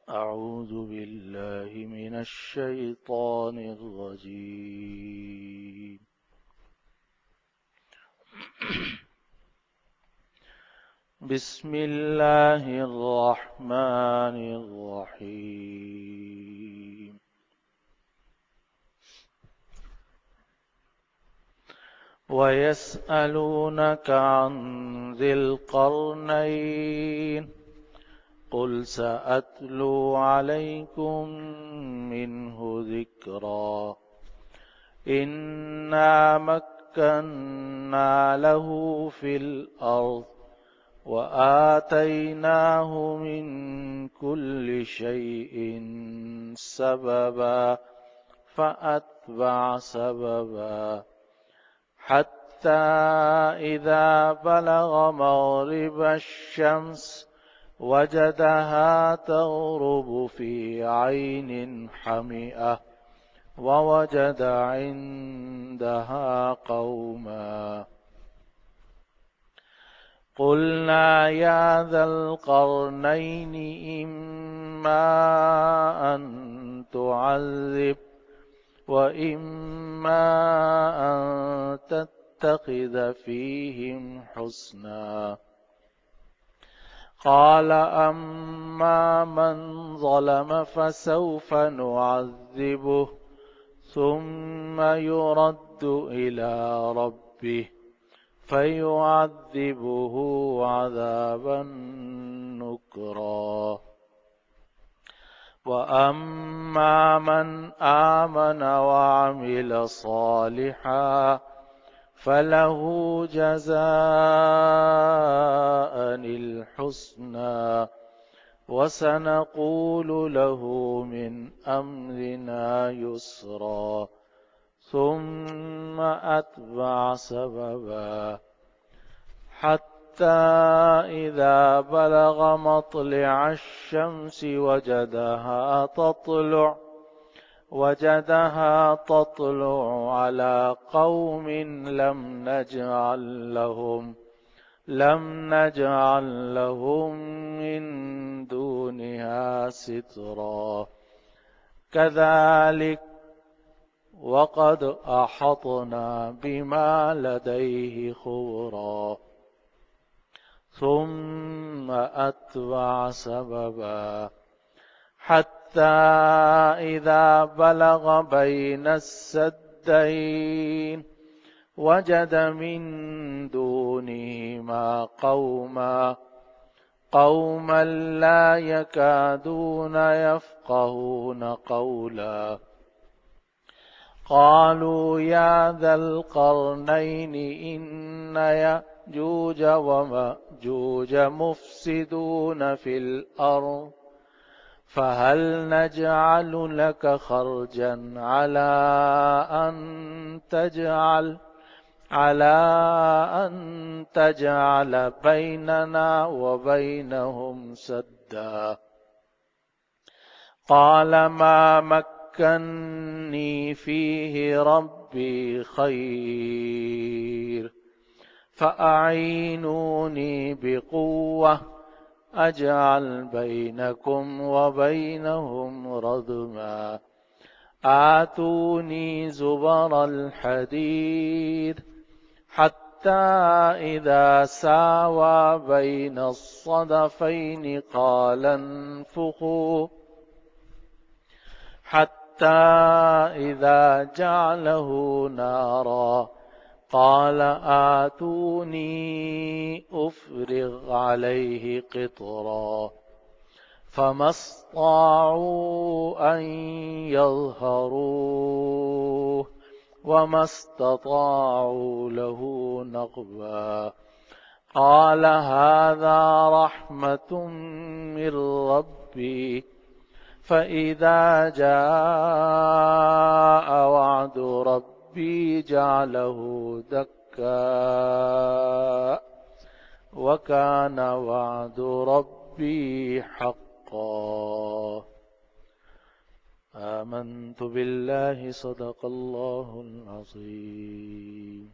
أعوذ بالله من الشيطان الرجيم. بسم الله الرحمن الرحيم. ويسألونك عن ذي القرنين قل سأتلو عليكم منه ذكرا. إنا مكنا له في الأرض وآتيناه من كل شيء سببا فأتبع سببا حتى إذا بلغ مغرب الشمس وجدها تغرب في عين حمئة ووجد عندها قوما. قلنا يا ذا القرنين إما أن تعذب وإما أن تتخذ فيهم حسنا. قال أما من ظلم فسوف نعذبه ثم يرد إلى ربه فيعذبه عذابا نكرا. وأما من آمن وعمل صالحا فله جزاء الحسنى وسنقول له من أمرنا يسرا. ثم أتبع سببا حتى إذا بلغ مطلع الشمس وجدها تطلع على قوم لم نجعل لهم من دونها سترا. كذلك وقد أحطنا بما لديه خبرا. ثم أتبع سببا حتى إذا بلغ بين السدين وجد من دونهما قوما لا يكادون يفقهون قولا. قالوا يا ذا القرنين إن يأجوج ومأجوج مفسدون في الأرض فهل نجعل لك خرجا على أن تجعل بيننا وبينهم سدا. قال ما مكني فيه ربي خير فأعينوني بقوة أجعل بينكم وبينهم ردما. آتوني زبر الحديد حتى إذا ساوى بين الصدفين قال انفخوا حتى إذا جعله نارا قال آتوني أفرغ عليه قطرا. فما استطاعوا أن يظهروه وما استطاعوا له نقبا. قال هذا رحمة من ربي فإذا جاء وعد ربي جعله دكا وكان وعد ربي حقا. آمنت بالله صدق الله العظيم.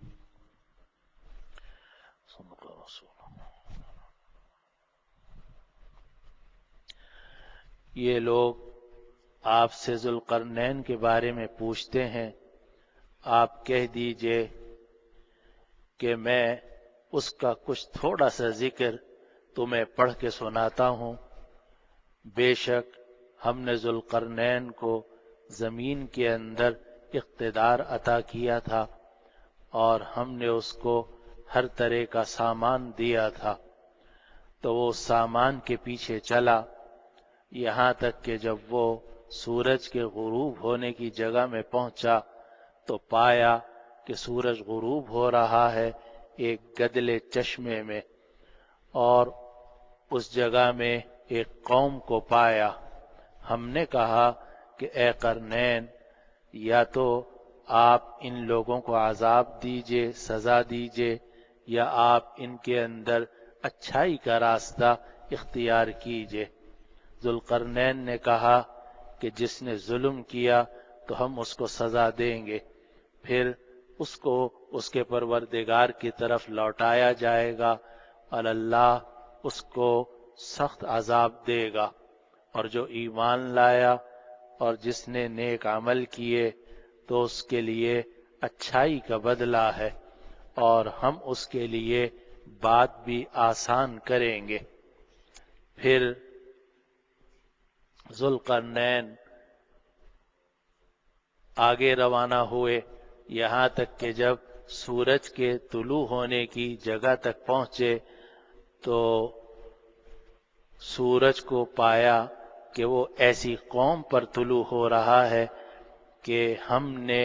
صدق رسول الله. یہ لوگ آپ سے ذوالقرنین کے بارے میں پوچھتے ہیں، آپ کہہ دیجئے کہ میں اس کا کچھ تھوڑا سا ذکر تمہیں پڑھ کے سناتا ہوں۔ بے شک ہم نے ذوالقرنین کو زمین کے اندر اقتدار عطا کیا تھا، اور ہم نے اس کو ہر طرح کا سامان دیا تھا، تو وہ سامان کے پیچھے چلا، یہاں تک کہ جب وہ سورج کے غروب ہونے کی جگہ میں پہنچا تو پایا کہ سورج غروب ہو رہا ہے ایک گدلے چشمے میں، اور اس جگہ میں ایک قوم کو پایا۔ ہم نے کہا کہ اے قرنین، یا تو آپ ان لوگوں کو عذاب دیجئے، سزا دیجئے، یا آپ ان کے اندر اچھائی کا راستہ اختیار کیجئے۔ ذوالقرنین نے کہا کہ جس نے ظلم کیا تو ہم اس کو سزا دیں گے، پھر اس کو اس کے پروردگار کی طرف لوٹایا جائے گا، اور اللہ اس کو سخت عذاب دے گا، اور جو ایمان لایا اور جس نے نیک عمل کیے تو اس کے لیے اچھائی کا بدلہ ہے، اور ہم اس کے لیے بات بھی آسان کریں گے۔ پھر ذوالقرنین آگے روانہ ہوئے، یہاں تک کہ جب سورج کے طلوع ہونے کی جگہ تک پہنچے تو سورج کو پایا کہ وہ ایسی قوم پر طلوع ہو رہا ہے کہ ہم نے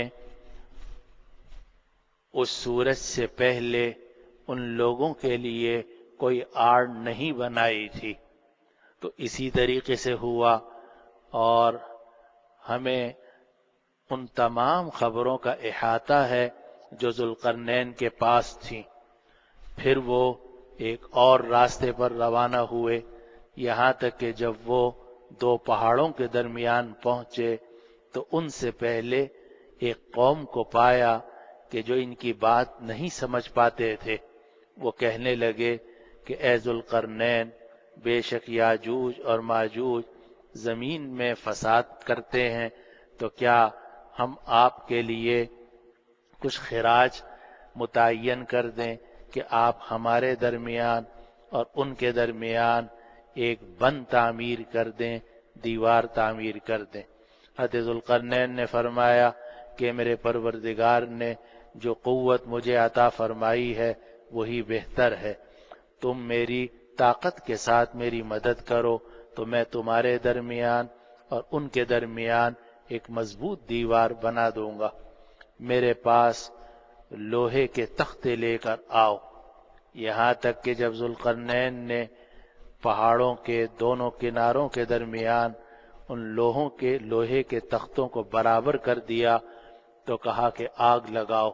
اس سورج سے پہلے ان لوگوں کے لیے کوئی آڑ نہیں بنائی تھی۔ تو اسی طریقے سے ہوا، اور ہمیں ان تمام خبروں کا احاطہ ہے جو ذوالقرنین کے پاس تھیں۔ پھر وہ ایک اور راستے پر روانہ ہوئے، یہاں تک کہ جب وہ دو پہاڑوں کے درمیان پہنچے تو ان سے پہلے ایک قوم کو پایا کہ جو ان کی بات نہیں سمجھ پاتے تھے۔ وہ کہنے لگے کہ اے ذوالقرنین، بے شک یاجوج اور ماجوج زمین میں فساد کرتے ہیں، تو کیا ہم آپ کے لیے کچھ خراج متعین کر دیں کہ آپ ہمارے درمیان اور ان کے درمیان ایک بند تعمیر کر دیں، دیوار تعمیر کر دیں۔ حضرت ذوالقرنین نے فرمایا کہ میرے پروردگار نے جو قوت مجھے عطا فرمائی ہے وہی بہتر ہے، تم میری طاقت کے ساتھ میری مدد کرو تو میں تمہارے درمیان اور ان کے درمیان ایک مضبوط دیوار بنا دوں گا۔ میرے پاس لوہے کے تختے لے کر آؤ۔ یہاں تک کہ جب ذوالقرنین نے پہاڑوں کے دونوں کناروں کے درمیان ان لوہے کے تختوں کو برابر کر دیا تو کہا کہ آگ لگاؤ۔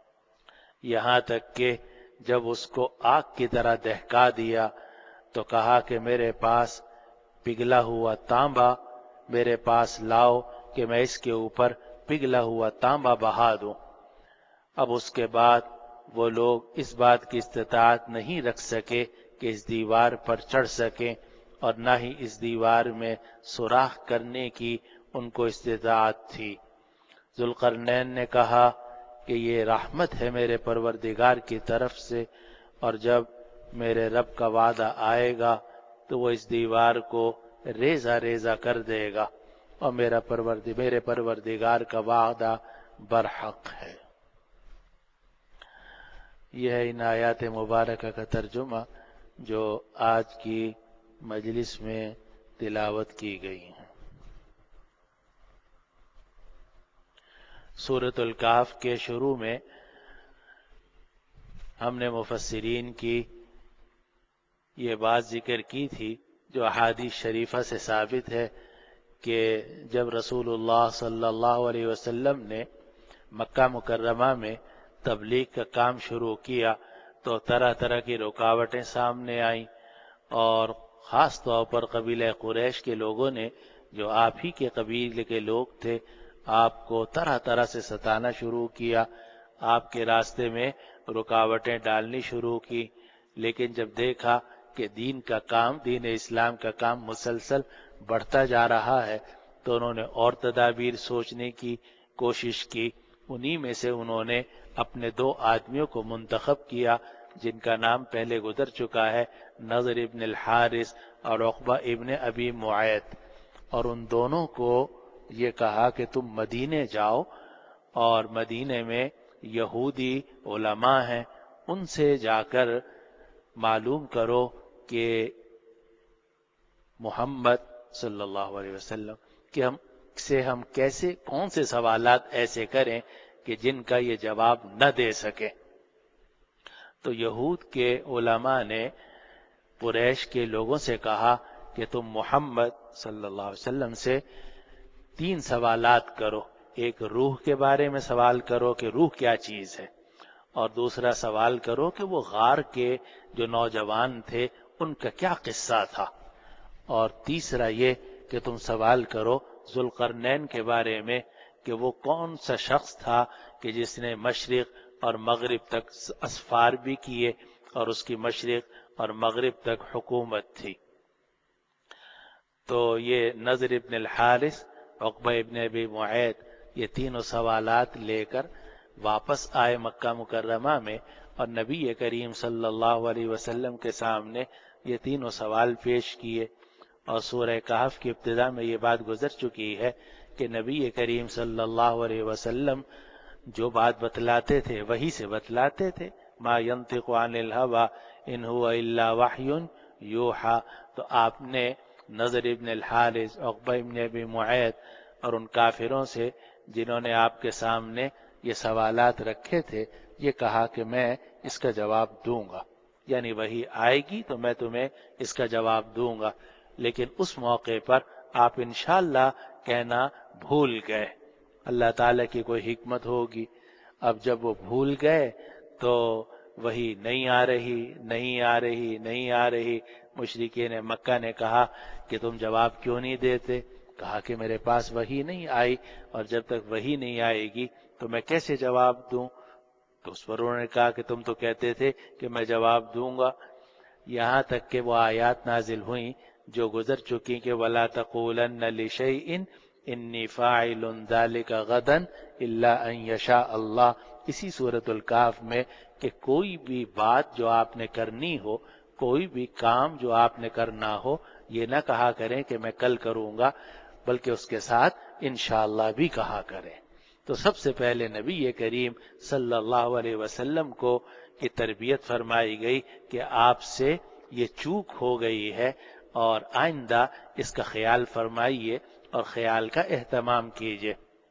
یہاں تک کہ جب اس کو آگ کی طرح دہکا دیا تو کہا کہ میرے پاس پگھلا ہوا تانبا میرے پاس لاؤ کہ میں اس کے اوپر پگھلا ہوا تانبا بہا دوں۔ اب اس کے بعد وہ لوگ اس بات کی استطاعت نہیں رکھ سکے کہ اس دیوار پر چڑھ سکیں، اور نہ ہی اس دیوار میں سوراخ کرنے کی ان کو استطاعت تھی۔ ذوالقرنین نے کہا کہ یہ رحمت ہے میرے پروردگار کی طرف سے، اور جب میرے رب کا وعدہ آئے گا تو وہ اس دیوار کو ریزہ ریزہ کر دے گا، اور میرے پروردگار کا وعدہ برحق ہے۔ یہ ہے ان آیات مبارکہ کا ترجمہ جو آج کی مجلس میں تلاوت کی گئی ہیں۔ سورۃ الکہف کے شروع میں ہم نے مفسرین کی یہ بات ذکر کی تھی جو احادیث شریفہ سے ثابت ہے کہ جب رسول اللہ صلی اللہ علیہ وسلم نے مکہ مکرمہ میں تبلیغ کا کام شروع کیا تو طرح طرح کی رکاوٹیں سامنے آئیں، اور خاص طور پر قبیلہ قریش کے لوگوں نے جو آپ ہی کے قبیلے کے لوگ تھے آپ کو طرح طرح سے ستانا شروع کیا، آپ کے راستے میں رکاوٹیں ڈالنی شروع کی۔ لیکن جب دیکھا کہ دین کا کام، دین اسلام کا کام مسلسل بڑھتا جا رہا ہے، تو انہوں نے اور تدابیر سوچنے کی کوشش کی۔ انہی میں سے انہوں نے اپنے 2 آدمیوں کو منتخب کیا جن کا نام پہلے گزر چکا ہے، نضر ابن الحارث اور عقبہ ابن ابی معیط، اور ان دونوں کو یہ کہا کہ تم مدینے جاؤ اور مدینے میں یہودی علماء ہیں، ان سے جا کر معلوم کرو کہ محمد صلی اللہ علیہ وسلم کہ ہم کیسے کون سے سوالات ایسے کریں کہ جن کا یہ جواب نہ دے سکے۔ تو یہود کے علماء نے قریش کے لوگوں سے کہا کہ تم محمد صلی اللہ علیہ وسلم سے 3 سوالات کرو، ایک روح کے بارے میں سوال کرو کہ روح کیا چیز ہے، اور دوسرا سوال کرو کہ وہ غار کے جو نوجوان تھے ان کا کیا قصہ تھا، اور تیسرا یہ کہ تم سوال کرو ذوالقرنین کے بارے میں کہ وہ کون سا شخص تھا کہ جس نے مشرق اور مغرب تک اسفار بھی کیے اور اس کی مشرق اور مغرب تک حکومت تھی۔ تو یہ نضر ابن الحارث، عقبہ ابن ابی معیط، یہ تینوں سوالات لے کر واپس آئے مکہ مکرمہ میں، اور نبی کریم صلی اللہ علیہ وسلم کے سامنے یہ تینوں سوال پیش کیے۔ اور سورہ کہف کی ابتدا میں یہ بات گزر چکی ہے کہ نبی کریم صلی اللہ علیہ وسلم جو بات بتلاتے تھے وہی سے بتلاتے تھے، ما ينطق عن الهوى ان هو الا وحی یوحى۔ تو آپ نے نضر ابن الحارث، عقبہ ابن ابی معیط اور ان کافروں سے جنہوں نے آپ کے سامنے یہ سوالات رکھے تھے یہ کہا کہ میں اس کا جواب دوں گا، یعنی وہی آئے گی تو میں تمہیں اس کا جواب دوں گا، لیکن اس موقع پر آپ انشاءاللہ کہنا بھول گئے، اللہ تعالیٰ کی کوئی حکمت ہوگی۔ اب جب وہ بھول گئے تو وہی نہیں آ رہی، نہیں آ رہی، نہیں آ رہی۔ مشرکین مکہ نے کہا کہ تم جواب کیوں نہیں دیتے؟ کہا کہ میرے پاس وہی نہیں آئی، اور جب تک وہی نہیں آئے گی تو میں کیسے جواب دوں؟ تو اس پر انہوں نے کہا کہ تم تو کہتے تھے کہ میں جواب دوں گا، یہاں تک کہ وہ آیات نازل ہوئیں جو گزر چکی کہ وَلَا تَقُولَنَّ لِشَيْءٍ إِنِّي فَاعِلٌ ذَلِكَ غَدًا إِلَّا أَن يَشَاءَ اللَّهُ، اسی سورۃ الکہف میں، کہ کوئی بھی بات جو آپ نے کرنی ہو، کوئی بھی کام جو آپ نے کرنا ہو، یہ نہ کہا کریں کہ میں کل کروں گا، بلکہ اس کے ساتھ انشاءاللہ بھی کہا کریں۔ تو سب سے پہلے نبی کریم صلی اللہ علیہ وسلم کو یہ تربیت فرمائی گئی کہ آپ سے یہ چوک ہو گئی ہے اور آئندہ اس کا خیال فرمائیے اور خیال کا اہتمام کیجیے۔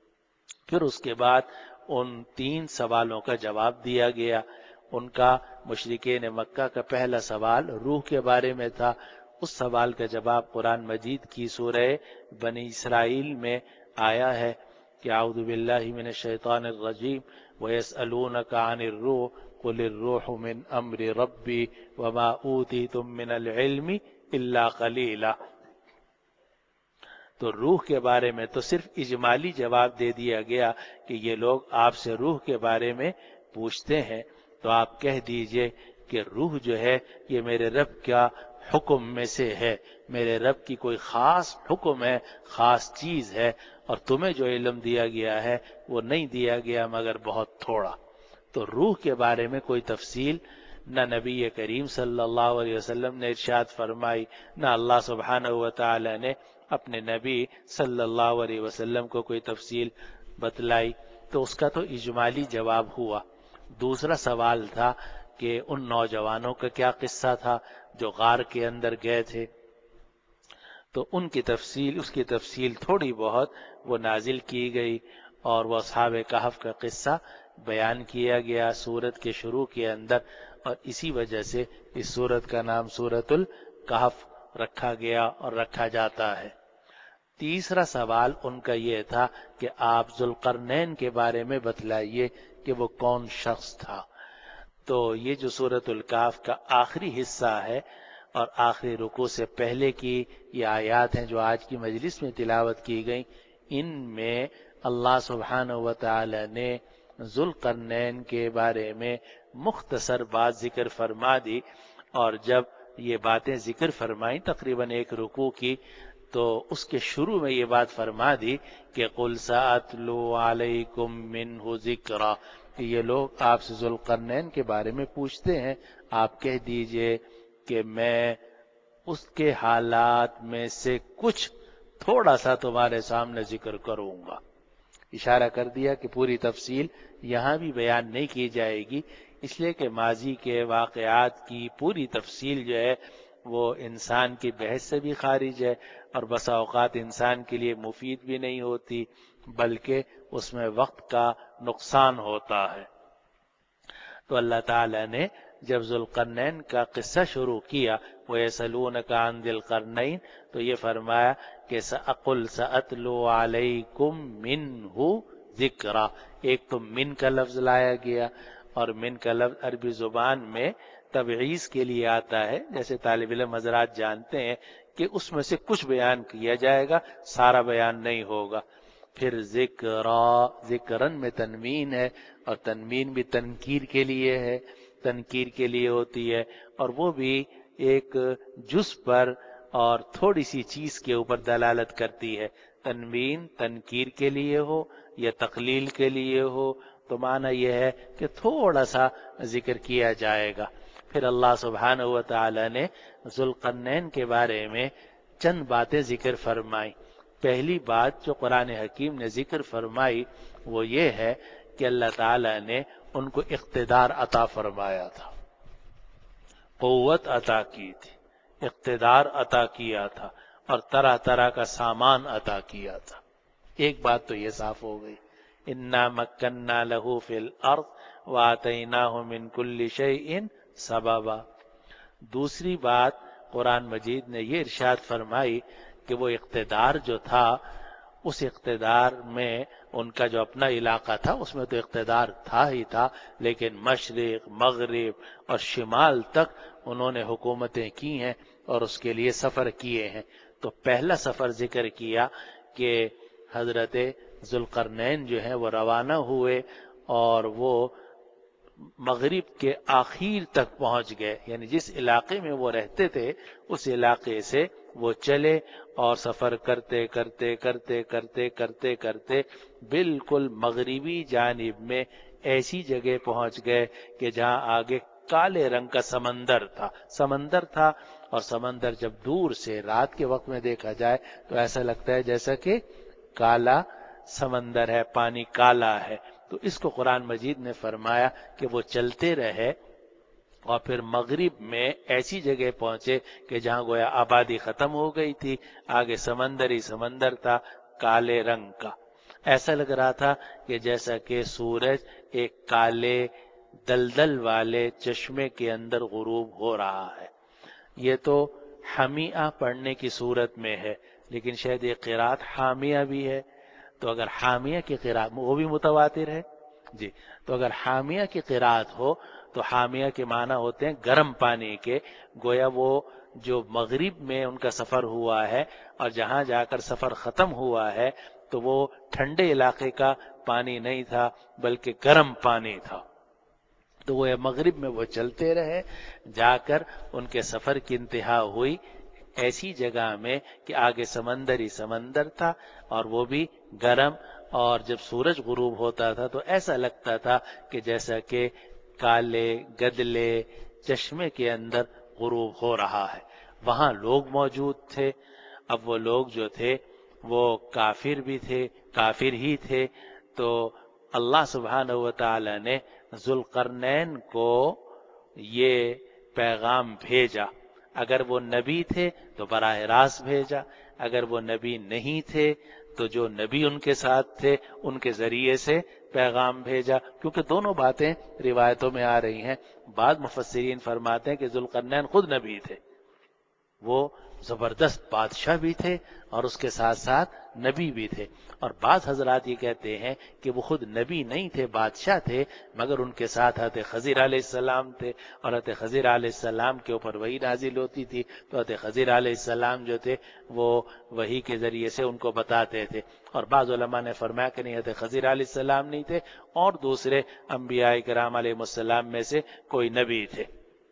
پھر اس کے بعد ان 3 سوالوں کا جواب دیا گیا۔ ان کا مشرکین مکہ کا پہلا سوال روح کے بارے میں تھا، اس سوال کا جواب قرآن مجید کی سورہ بنی اسرائیل میں آیا ہے کہ اعوذ باللہ من الشیطان الرجیم وَيَسْأَلُونَكَ عَنِ الرُّوحِ قُلِ الرُّوحُ مِنْ أَمْرِ رَبِّي وَمَا أُوتِيتُم مِّنَ الْعِلْمِ إِلَّا قَلِيلًا۔ تو روح کے بارے میں تو صرف اجمالی جواب دے دیا گیا کہ یہ لوگ آپ سے روح کے بارے میں پوچھتے ہیں، تو آپ کہہ دیجئے کہ روح جو ہے یہ میرے رب کا حکم میں سے ہے، میرے رب کی کوئی خاص حکم ہے، خاص چیز ہے، اور تمہیں جو علم دیا گیا ہے وہ نہیں دیا گیا مگر بہت تھوڑا۔ تو روح کے بارے میں کوئی تفصیل نہ نبی کریم صلی اللہ علیہ وسلم نے ارشاد فرمائی، نہ اللہ سبحانہ و تعالی نے اپنے نبی صلی اللہ علیہ وسلم کو کوئی تفصیل بتلائی، تو اس کا تو اجمالی جواب ہوا۔ دوسرا سوال تھا کہ ان نوجوانوں کا کیا قصہ تھا جو غار کے اندر گئے تھے، تو اس کی تفصیل تھوڑی بہت وہ نازل کی گئی، اور وہ اصحاب کہف کا قصہ بیان کیا گیا سورت کے شروع کے اندر، اور اسی وجہ سے اس سورت کا نام سورۃ الکہف رکھا گیا اور رکھا جاتا ہے۔ تیسرا سوال ان کا یہ تھا کہ آپ ذوالقرنین کے بارے میں بتلائیے کہ وہ کون شخص تھا۔ تو یہ جو سورۃ الکہف کا آخری حصہ ہے اور آخری رکوع سے پہلے کی یہ آیات ہیں جو آج کی مجلس میں تلاوت کی گئیں، ان میں اللہ سبحانہ و تعالی نے ذوالقرنین کے بارے میں مختصر بات ذکر فرما دی، اور جب یہ باتیں ذکر فرمائیں تقریباً ایک رکوع کی، تو اس کے شروع میں یہ بات فرما دی کہ قُلْ سَأَتْلُو عَلَيْكُمْ مِنْهُ ذِكْرًا، کہ یہ لوگ آپ سے ذوالقرنین کے بارے میں پوچھتے ہیں، آپ کہہ دیجئے کہ میں اس کے حالات میں سے کچھ تھوڑا سا تمہارے سامنے ذکر کروں گا۔ اشارہ کر دیا کہ پوری تفصیل یہاں بھی بیان نہیں کی جائے گی، اس لیے کہ ماضی کے واقعات کی پوری تفصیل جو ہے وہ انسان کی بحث سے بھی خارج ہے، اور بسا اوقات انسان کے لیے مفید بھی نہیں ہوتی، بلکہ اس میں وقت کا نقصان ہوتا ہے۔ تو اللہ تعالیٰ نے جب ذوالقرنین کا قصہ شروع کیا، وَيَسْأَلُونَكَ عَنْ ذِي الْقَرْنَيْنِ، تو یہ فرمایا کہ سَأَقُلْ سَأَتْلُو عَلَيْكُمْ مِنْهُ ذِكْرًا، ایک تو من کا لفظ لایا گیا، اور من کا لفظ عربی زبان میں تبعیض کے لیے آتا ہے، جیسے طالب علم حضرات جانتے ہیں کہ اس میں سے کچھ بیان کیا جائے گا، سارا بیان نہیں ہوگا۔ پھر ذکرن میں تنوین ہے، اور تنوین بھی تنکیر کے لیے ہے، تنکیر کے لیے ہوتی ہے، اور وہ بھی ایک جز پر اور تھوڑی سی چیز کے اوپر دلالت کرتی ہے۔ تنوین تنکیر کے لیے ہو یا تقلیل کے لیے ہو تو معنی یہ ہے کہ تھوڑا سا ذکر کیا جائے گا۔ پھر اللہ سبحانہ و تعالی نے ذوالقرنین کے بارے میں چند باتیں ذکر فرمائی۔ پہلی بات جو قرآن حکیم نے ذکر فرمائی وہ یہ ہے کہ اللہ تعالی نے ان کو اقتدار عطا فرمایا تھا، قوت عطا کی تھی، اقتدار عطا کیا تھا، اور طرح طرح کا سامان عطا کیا تھا۔ ایک بات تو یہ صاف ہو گئی، انا مکننا لہ فی الارض وآتیناہ من کل شیء سببا۔ دوسری بات قرآن مجید نے یہ ارشاد فرمائی کہ وہ اقتدار جو تھا، اس اقتدار میں ان کا جو اپنا علاقہ تھا اس میں تو اقتدار تھا ہی تھا، لیکن مشرق مغرب اور شمال تک انہوں نے حکومتیں کی ہیں اور اس کے لیے سفر کیے ہیں۔ تو پہلا سفر ذکر کیا کہ حضرت ذوالقرنین جو ہیں وہ روانہ ہوئے اور وہ مغرب کے آخر تک پہنچ گئے، یعنی جس علاقے میں وہ رہتے تھے اس علاقے سے وہ چلے اور سفر کرتے کرتے کرتے کرتے کرتے کرتے بالکل مغربی جانب میں ایسی جگہ پہنچ گئے کہ جہاں آگے کالے رنگ کا سمندر تھا، اور سمندر جب دور سے رات کے وقت میں دیکھا جائے تو ایسا لگتا ہے جیسا کہ کالا سمندر ہے، پانی کالا ہے۔ تو اس کو قرآن مجید نے فرمایا کہ وہ چلتے رہے اور پھر مغرب میں ایسی جگہ پہنچے کہ جہاں گویا آبادی ختم ہو گئی تھی، آگے سمندر ہی سمندر تھا کالے رنگ کا۔ ایسا لگ رہا تھا کہ جیسا کہ سورج ایک کالے دلدل والے چشمے کے اندر غروب ہو رہا ہے۔ یہ تو حمیہ پڑھنے کی صورت میں ہے، لیکن شاید یہ قرات حامیہ بھی ہے، تو اگر حامیہ کی قرات وہ بھی متواتر ہے جی، تو اگر حامیہ کی قرات ہو تو حامیہ کے معنی ہوتے ہیں گرم پانی کے، گویا وہ جو مغرب میں ان کا سفر ہوا ہے اور جہاں جا کر سفر ختم ہوا ہے تو وہ ٹھنڈے علاقے کا پانی نہیں تھا بلکہ گرم پانی تھا۔ تو وہ مغرب میں وہ چلتے رہے، جا کر ان کے سفر کی انتہا ہوئی ایسی جگہ میں کہ آگے سمندر ہی سمندر تھا اور وہ بھی گرم، اور جب سورج غروب ہوتا تھا تو ایسا لگتا تھا کہ جیسا کہ کالے گدلے چشمے کے اندر غروب ہو رہا ہے۔ وہاں لوگ موجود تھے، اب وہ لوگ جو تھے وہ کافر بھی تھے، کافر ہی تھے، تو اللہ سبحانہ و تعالی نے ذوالقرنین کو یہ پیغام بھیجا۔ اگر وہ نبی تھے تو براہ راست بھیجا، اگر وہ نبی نہیں تھے تو جو نبی ان کے ساتھ تھے ان کے ذریعے سے پیغام بھیجا، کیونکہ دونوں باتیں روایتوں میں آ رہی ہیں۔ بعض مفسرین فرماتے ہیں کہ ذوالقرنین خود نبی تھے، وہ زبردست بادشاہ بھی تھے اور اس کے ساتھ ساتھ نبی بھی تھے، اور بعض حضرات یہ کہتے ہیں کہ وہ خود نبی نہیں تھے، بادشاہ تھے، مگر ان کے ساتھ حضرت خضر علیہ السلام تھے، اور حضرت خضر علیہ السلام کے اوپر وحی نازل ہوتی تھی، تو حضرت خضر علیہ السلام جو تھے وہ وحی کے ذریعے سے ان کو بتاتے تھے۔ اور بعض علماء نے فرمایا کہ نہیں، حضرت خضر علیہ السلام نہیں تھے، اور دوسرے انبیاء کرام علیہ السلام میں سے کوئی نبی تھے۔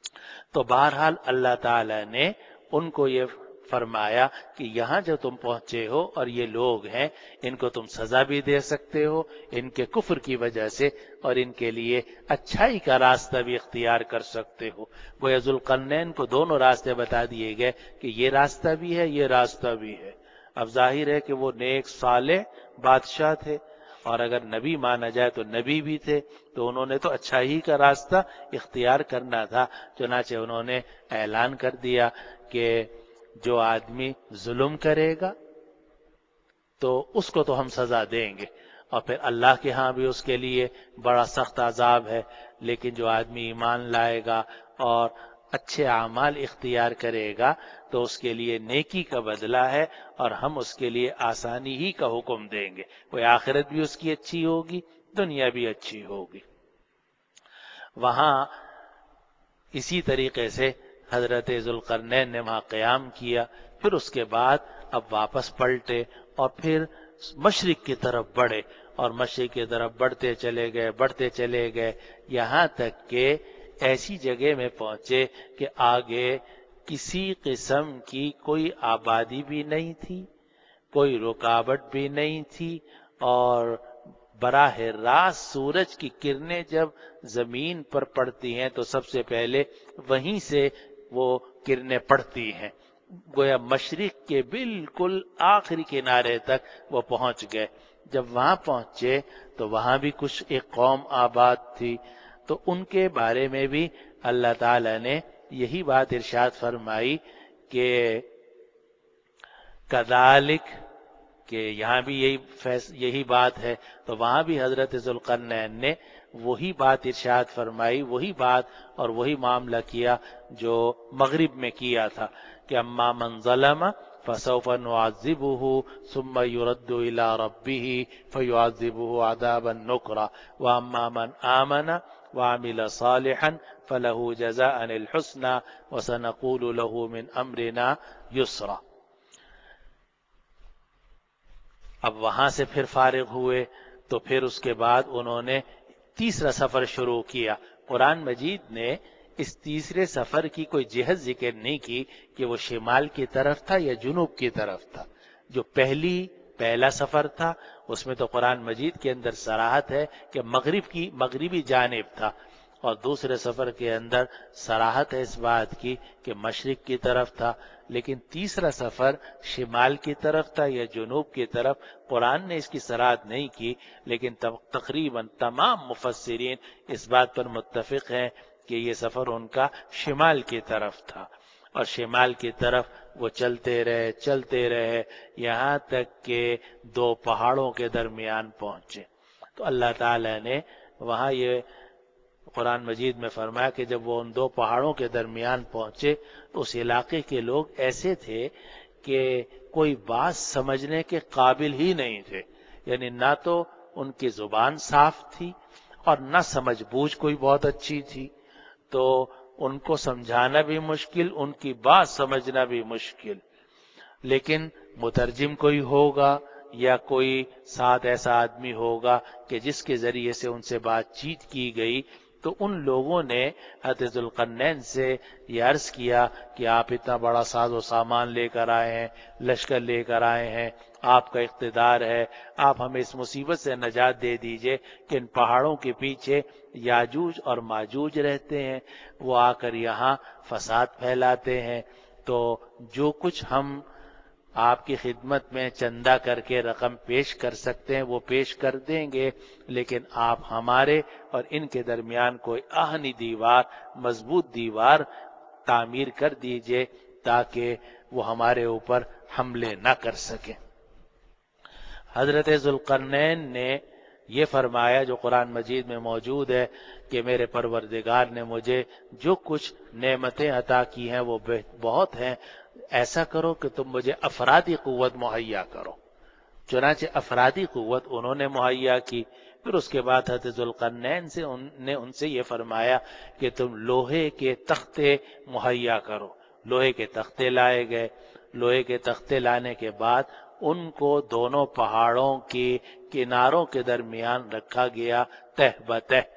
تو بہرحال اللہ تعالی نے ان کو یہ فرمایا کہ یہاں جو تم پہنچے ہو اور یہ لوگ ہیں، ان کو تم سزا بھی دے سکتے ہو ان کے کفر کی وجہ سے، اور ان کے لیے اچھائی کا راستہ بھی اختیار کر سکتے ہو۔ گویا ذوالقرنین کو دونوں راستے بتا دیے گئے کہ یہ راستہ بھی ہے، یہ راستہ بھی ہے۔ اب ظاہر ہے کہ وہ نیک صالح بادشاہ تھے، اور اگر نبی مانا جائے تو نبی بھی تھے، تو انہوں نے تو اچھائی کا راستہ اختیار کرنا تھا۔ چنانچہ انہوں نے اعلان کر دیا کہ جو آدمی ظلم کرے گا تو اس کو تو ہم سزا دیں گے، اور پھر اللہ کے ہاں بھی اس کے لیے بڑا سخت عذاب ہے، لیکن جو آدمی ایمان لائے گا اور اچھے اعمال اختیار کرے گا تو اس کے لیے نیکی کا بدلہ ہے، اور ہم اس کے لیے آسانی ہی کا حکم دیں گے۔ کوئی آخرت بھی اس کی اچھی ہوگی، دنیا بھی اچھی ہوگی۔ وہاں اسی طریقے سے حضرت ذوالقرنین نے وہاں قیام کیا، پھر اس کے بعد اب واپس پلٹے اور پھر مشرق کی طرف بڑھے، اور مشرق کی طرف بڑھتے چلے گئے یہاں تک کہ ایسی جگہ میں پہنچے کہ آگے کسی قسم کی کوئی آبادی بھی نہیں تھی، کوئی رکاوٹ بھی نہیں تھی، اور براہ راست سورج کی کرنیں جب زمین پر پڑتی ہیں تو سب سے پہلے وہیں سے وہ کرنیں پڑتی ہیں۔ گویا مشرق کے بالکل آخری کنارے تک وہ پہنچ گئے۔ جب وہاں پہنچے تو وہاں بھی کچھ ایک قوم آباد تھی، تو ان کے بارے میں بھی اللہ تعالی نے یہی بات ارشاد فرمائی کہ کذالک، کہ یہاں بھی یہی بات ہے، تو وہاں بھی حضرت ذوالقرنین نے وہی بات ارشاد فرمائی، وہی بات اور وہی معاملہ کیا جو مغرب میں کیا تھا کہ اما من ظلم فسوف نعذبه ثم يرد الى ربه فيعذبه عذابا نكرا واما من آمن وعمل صالحا فله جزاء الحسنى وسنقول له من امرنا يسرا۔ اب وہاں سے پھر فارغ ہوئے تو پھر اس کے بعد انہوں نے تیسرا سفر شروع کیا۔ قرآن مجید نے اس تیسرے سفر کی کوئی جہت ذکر نہیں کی کہ وہ شمال کی طرف تھا یا جنوب کی طرف تھا۔ جو پہلا سفر تھا اس میں تو قرآن مجید کے اندر صراحت ہے کہ مغربی جانب تھا، اور دوسرے سفر کے اندر صراحت ہے اس بات کی کہ مشرق کی طرف تھا، لیکن تیسرا سفر شمال کی طرف تھا یا جنوب کی طرف قرآن نے اس کی صراحت نہیں کی، لیکن تقریباً تمام مفسرین اس بات پر متفق ہیں کہ یہ سفر ان کا شمال کی طرف تھا، اور شمال کی طرف وہ چلتے رہے یہاں تک کہ دو پہاڑوں کے درمیان پہنچے۔ تو اللہ تعالی نے وہاں یہ قرآن مجید میں فرمایا کہ جب وہ ان دو پہاڑوں کے درمیان پہنچے تو اس علاقے کے لوگ ایسے تھے کہ کوئی بات سمجھنے کے قابل ہی نہیں تھے، یعنی نہ تو ان کی زبان صاف تھی اور نہ سمجھ بوجھ کوئی بہت اچھی تھی، تو ان کو سمجھانا بھی مشکل، ان کی بات سمجھنا بھی مشکل۔ لیکن مترجم کوئی ہوگا یا کوئی ساتھ ایسا آدمی ہوگا کہ جس کے ذریعے سے ان سے بات چیت کی گئی، تو ان لوگوں نے حضرت ذوالقرنین سے یہ عرض کیا کہ آپ اتنا بڑا ساز و سامان لے کر آئے ہیں، لشکر لے کر آئے ہیں، آپ کا اقتدار ہے، آپ ہمیں اس مصیبت سے نجات دے دیجئے کہ ان پہاڑوں کے پیچھے یاجوج اور ماجوج رہتے ہیں، وہ آ کر یہاں فساد پھیلاتے ہیں، تو جو کچھ ہم آپ کی خدمت میں چندہ کر کے رقم پیش کر سکتے ہیں وہ پیش کر دیں گے، لیکن آپ ہمارے اور ان کے درمیان کوئی آہنی دیوار، مضبوط دیوار تعمیر کر دیجئے تاکہ وہ ہمارے اوپر حملے نہ کر سکیں۔ حضرت ذوالقرنین نے یہ فرمایا جو قرآن مجید میں موجود ہے کہ میرے پروردگار نے مجھے جو کچھ نعمتیں عطا کی ہیں وہ بہت ہیں، ایسا کرو کہ تم مجھے افرادی قوت مہیا کرو۔ چنانچہ افرادی قوت انہوں نے مہیا کی۔ پھر اس کے بعد حضرت ذوالقرنین نے ان سے یہ فرمایا کہ تم لوہے کے تختے مہیا کرو۔ لوہے کے تختے لائے گئے۔ لوہے کے تختے لانے کے بعد ان کو دونوں پہاڑوں کی کناروں کے درمیان رکھا گیا تہ بتہ۔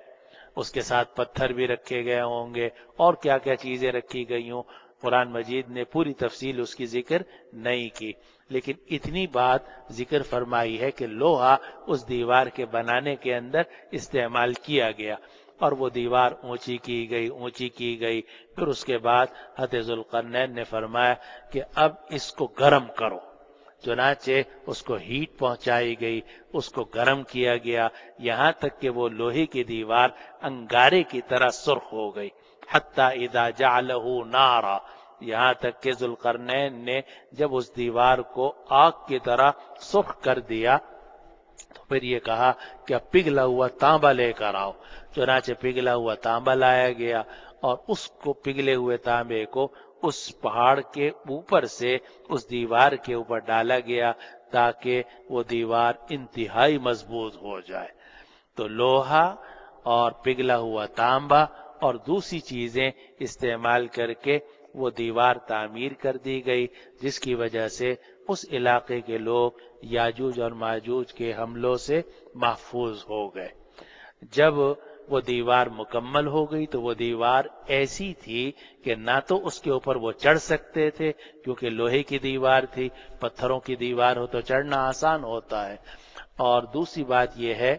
اس کے ساتھ پتھر بھی رکھے گئے ہوں گے اور کیا کیا چیزیں رکھی گئی ہوں، قرآن مجید نے پوری تفصیل اس کی ذکر نہیں کی، لیکن اتنی بات ذکر فرمائی ہے کہ لوہا اس دیوار کے بنانے کے اندر استعمال کیا گیا، اور وہ دیوار اونچی کی گئی، پھر اس کے بعد حضرت ذوالقرنین نے فرمایا کہ اب اس کو گرم کرو، چنانچہ اس کو ہیٹ پہنچائی گئی، اس کو گرم کیا گیا، یہاں تک کہ وہ لوہے کی دیوار انگارے کی طرح سرخ ہو گئی، حتی اذا جعلہ نارا، یہاں تک کہ ذوالقرنین نے جب اس دیوار کو آگ کی طرح سرخ کر دیا تو پھر یہ کہا کہ اب پگھلا ہوا تانبا لے کر آؤ، چنانچہ پگھلا ہوا تانبا لایا گیا، اور اس کو پگھلے ہوئے تانبے کو اس پہاڑ کے اوپر سے اس دیوار کے اوپر ڈالا گیا تاکہ وہ دیوار انتہائی مضبوط ہو جائے۔ تو لوہا اور پگھلا ہوا تانبا اور دوسری چیزیں استعمال کر کے وہ دیوار تعمیر کر دی گئی، جس کی وجہ سے اس علاقے کے لوگ یاجوج اور ماجوج کے حملوں سے محفوظ ہو گئے۔ جب وہ دیوار مکمل ہو گئی تو وہ دیوار ایسی تھی کہ نہ تو اس کے اوپر وہ چڑھ سکتے تھے کیونکہ لوہے کی دیوار تھی، پتھروں کی دیوار ہو تو چڑھنا آسان ہوتا ہے، اور دوسری بات یہ ہے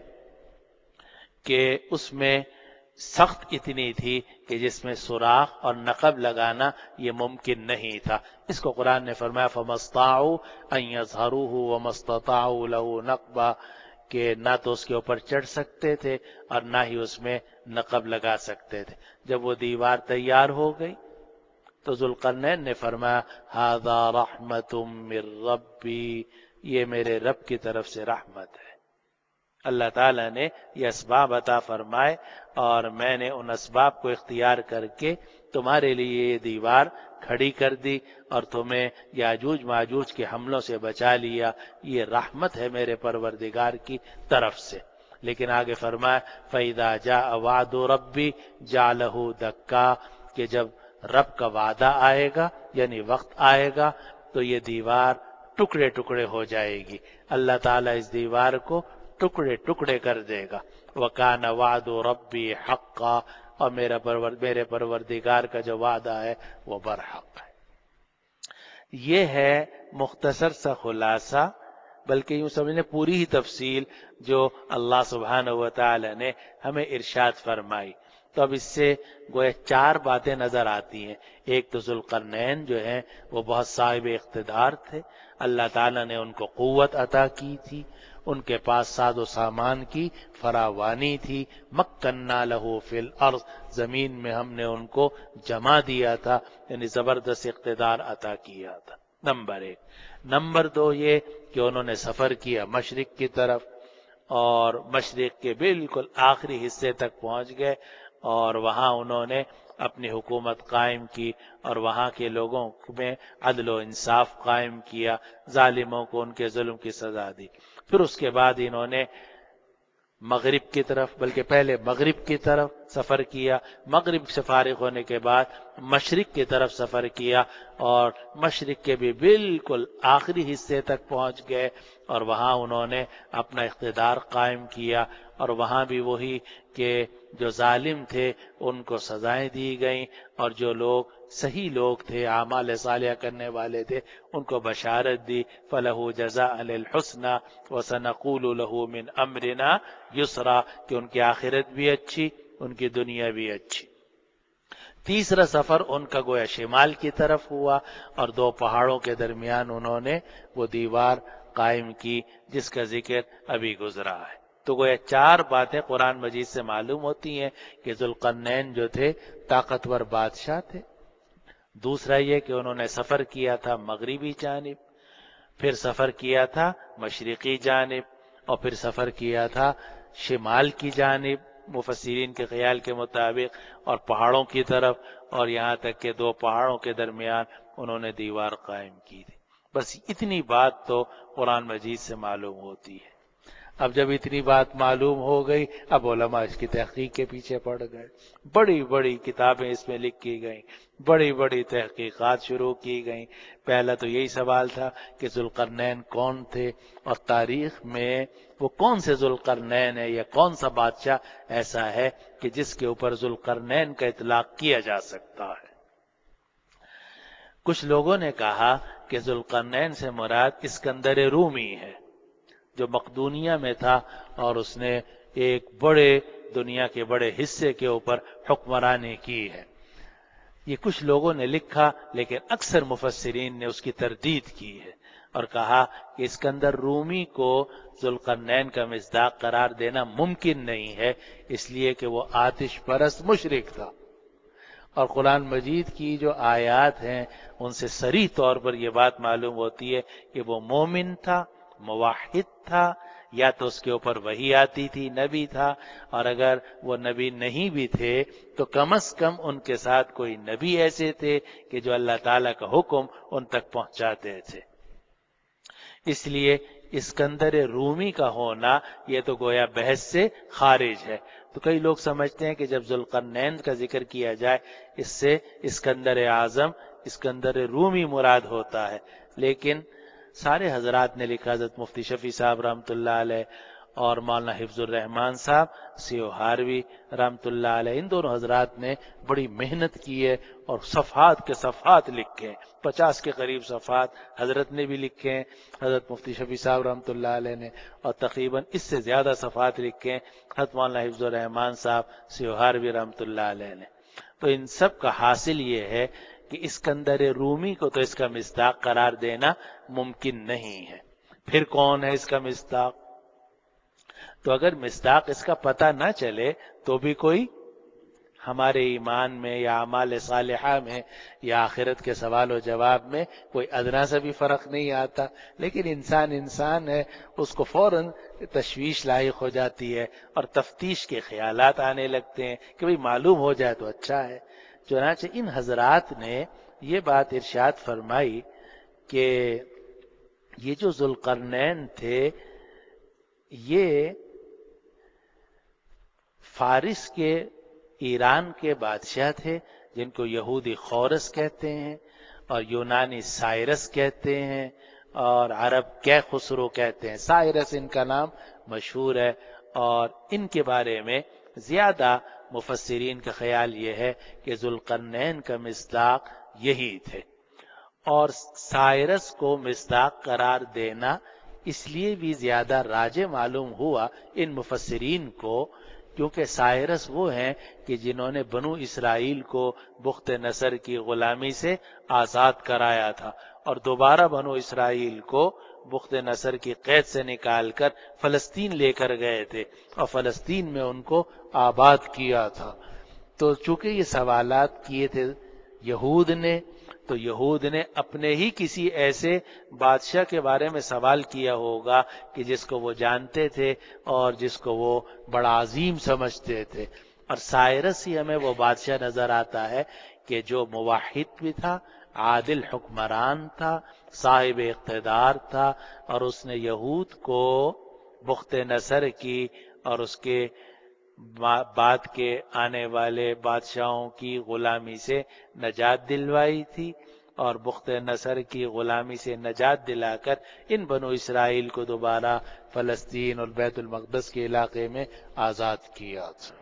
کہ اس میں سخت اتنی تھی کہ جس میں سوراخ اور نقب لگانا یہ ممکن نہیں تھا۔ اس کو قرآن نے فرمایا فَمَا اسْطَاعُوا أَن يَظْهَرُوهُ وَمَا اسْتَطَاعُوا لَهُ نَقْبًا، کہ نہ تو اس کے اوپر چڑھ سکتے تھے اور نہ ہی اس میں نقب لگا سکتے تھے۔ جب وہ دیوار تیار ہو گئی تو ذوالقرنین نے فرمایا هَذَا رَحْمَةٌ مِّن رَّبِّي، یہ میرے رب کی طرف سے رحمت ہے، اللہ تعالیٰ نے یہ اسباب عطا فرمائے اور میں نے ان اسباب کو اختیار کر کے تمہارے لیے یہ دیوار کھڑی کر دی اور تمہیں یاجوج ماجوج کے حملوں سے بچا لیا، یہ رحمت ہے میرے پروردگار کی طرف سے۔ لیکن آگے فرمایا فَإِذَا جَاءَ وَعْدُ رَبِّي جَعَلَهُ دَكَّا، کہ جب رب کا وعدہ آئے گا یعنی وقت آئے گا تو یہ دیوار ٹکڑے ٹکڑے ہو جائے گی، اللہ تعالیٰ اس دیوار کو ٹکڑے ٹکڑے کر دے گا۔ وَكَانَ وَعْدُ رَبِّي حَقًّا، اور میرے پروردگار کا جو وعدہ ہے وہ برحق ہے۔ یہ ہے مختصر سا خلاصہ، بلکہ یوں سمجھنے پوری ہی تفصیل جو اللہ سبحانہ و تعالی نے ہمیں ارشاد فرمائی۔ تو اب اس سے گویا چار باتیں نظر آتی ہیں۔ ایک تو ذوالقرنین جو ہیں وہ بہت صاحب اقتدار تھے، اللہ تعالیٰ نے ان کو قوت عطا کی تھی، ان کے پاس ساز و سامان کی فراوانی تھی، مکننا لہو فی الارض، زمین میں ہم نے ان کو جما دیا تھا، یعنی زبردست اقتدار عطا کیا تھا، نمبر ایک۔ نمبر دو یہ کہ انہوں نے سفر کیا مشرق کی طرف، اور مشرق کے بالکل آخری حصے تک پہنچ گئے، اور وہاں انہوں نے اپنی حکومت قائم کی اور وہاں کے لوگوں میں عدل و انصاف قائم کیا، ظالموں کو ان کے ظلم کی سزا دی۔ پھر اس کے بعد انہوں نے مغرب کی طرف، بلکہ پہلے مغرب کی طرف سفر کیا، مغرب سے فارغ ہونے کے بعد مشرق کی طرف سفر کیا، اور مشرق کے بھی بالکل آخری حصے تک پہنچ گئے، اور وہاں انہوں نے اپنا اقتدار قائم کیا، اور وہاں بھی وہی کہ جو ظالم تھے ان کو سزائیں دی گئیں، اور جو لوگ صحیح لوگ تھے، اعمال صالحہ کرنے والے تھے، ان کو بشارت دی فَلَهُ جَزَاءً الْحُسْنَى وَسَنَقُولُ لَهُ مِنْ أَمْرِنَا يُسْرًا، کہ ان کی آخرت بھی اچھی، ان کی دنیا بھی اچھی۔ تیسرا سفر ان کا گویا شمال کی طرف ہوا، اور دو پہاڑوں کے درمیان انہوں نے وہ دیوار قائم کی جس کا ذکر ابھی گزرا ہے۔ تو گویا چار باتیں قرآن مجید سے معلوم ہوتی ہیں کہ ذوالقرنین جو تھے طاقتور بادشاہ تھے۔ دوسرا یہ کہ انہوں نے سفر کیا تھا مغربی جانب، پھر سفر کیا تھا مشرقی جانب، اور پھر سفر کیا تھا شمال کی جانب مفسرین کے خیال کے مطابق، اور پہاڑوں کی طرف، اور یہاں تک کہ دو پہاڑوں کے درمیان انہوں نے دیوار قائم کی تھی۔ بس اتنی بات تو قرآن مجید سے معلوم ہوتی ہے۔ اب جب اتنی بات معلوم ہو گئی، اب علماء اس کی تحقیق کے پیچھے پڑ گئے، بڑی بڑی کتابیں اس میں لکھی گئیں، بڑی بڑی تحقیقات شروع کی گئیں۔ پہلا تو یہی سوال تھا کہ ذوالقرنین کون تھے، اور تاریخ میں وہ کون سے ذوالقرنین ہے، یا کون سا بادشاہ ایسا ہے کہ جس کے اوپر ذوالقرنین کا اطلاق کیا جا سکتا ہے۔ کچھ لوگوں نے کہا کہ ذوالقرنین سے مراد اسکندر رومی ہے، جو مقدونیہ میں تھا، اور اس نے ایک بڑے دنیا کے بڑے حصے کے اوپر حکمرانی کی ہے۔ یہ کچھ لوگوں نے لکھا، لیکن اکثر مفسرین نے اس کی تردید کی ہے اور کہا کہ اسکندر رومی کو ذوالقرنین کا مصداق قرار دینا ممکن نہیں ہے، اس لیے کہ وہ آتش پرست مشرک تھا، اور قرآن مجید کی جو آیات ہیں ان سے صریح طور پر یہ بات معلوم ہوتی ہے کہ وہ مومن تھا، موحد تھا، یا تو اس کے اوپر وحی آتی تھی، نبی تھا، اور اگر وہ نبی نہیں بھی تھے تو کم از کم ان کے ساتھ کوئی نبی ایسے تھے کہ جو اللہ تعالیٰ کا حکم ان تک پہنچاتے تھے۔ اس لیے اسکندر رومی کا ہونا یہ تو گویا بحث سے خارج ہے۔ تو کئی لوگ سمجھتے ہیں کہ جب ذوالقرنین کا ذکر کیا جائے اس سے اسکندر اعظم، اسکندر رومی مراد ہوتا ہے، لیکن سارے حضرات نے لکھا، حضرت مفتی شفیع صاحب رحمۃ اللہ علیہ اور مولانا حفظ الرحمان صاحب سیوہاروی رحمۃ اللہ علیہ، ان دونوں حضرات نے بڑی محنت کی ہے اور صفحات کے صفحات لکھے ہیں، 50 کے قریب صفحات حضرت نے بھی لکھے ہیں، حضرت مفتی شفیع صاحب رحمۃ اللہ علیہ نے، اور تقریباً اس سے زیادہ صفحات لکھے ہیں حضرت مولانا حفظ الرحمان صاحب سیوہاروی رحمۃ اللہ علیہ نے۔ تو ان سب کا حاصل یہ ہے کہ اسکندر رومی کو تو اس کا مصداق قرار دینا ممکن نہیں ہے۔ پھر کون ہے اس کا مصداق؟ تو اگر مصداق اس کا پتہ نہ چلے تو بھی کوئی ہمارے ایمان میں یا اعمال صالحہ میں یا آخرت کے سوال و جواب میں کوئی ادنا سا بھی فرق نہیں آتا، لیکن انسان ہے، اس کو فوراً تشویش لاحق ہو جاتی ہے اور تفتیش کے خیالات آنے لگتے ہیں کہ بھئی معلوم ہو جائے تو اچھا ہے۔ چنانچہ ان حضرات نے یہ بات ارشاد فرمائی کہ یہ جو ذوالقرنین تھے یہ فارس کے، ایران کے بادشاہ تھے، جن کو یہودی خورس کہتے ہیں اور یونانی سائرس کہتے ہیں اور عرب کے خسرو کہتے ہیں۔ سائرس ان کا نام مشہور ہے، اور ان کے بارے میں زیادہ مفسرین کا خیال یہ ہے کہ ذوالقرنین کا مصداق یہی تھے، اور سائرس کو مصداق قرار دینا اس لیے بھی زیادہ راجح معلوم ہوا ان مفسرین کو کیونکہ سائرس وہ ہیں کہ جنہوں نے بنو اسرائیل کو بخت نصر کی غلامی سے آزاد کرایا تھا، اور دوبارہ بنو اسرائیل کو بخت نصر کی قید سے نکال کر فلسطین لے کر گئے تھے اور فلسطین میں ان کو آباد کیا تھا۔ تو چونکہ یہ سوالات کیے تھے یہود نے، تو یہود نے اپنے ہی کسی ایسے بادشاہ کے بارے میں سوال کیا ہوگا کہ جس کو وہ جانتے تھے اور جس کو وہ بڑا عظیم سمجھتے تھے، اور سائرس ہی ہمیں وہ بادشاہ نظر آتا ہے کہ جو موحد بھی تھا، عادل حکمران تھا، صاحب اقتدار تھا، اور اس نے یہود کو بخت نصر کی اور اس کے بعد کے آنے والے بادشاہوں کی غلامی سے نجات دلوائی تھی، اور بخت نصر کی غلامی سے نجات دلا کر ان بنو اسرائیل کو دوبارہ فلسطین اور بیت المقدس کے علاقے میں آزاد کیا تھا۔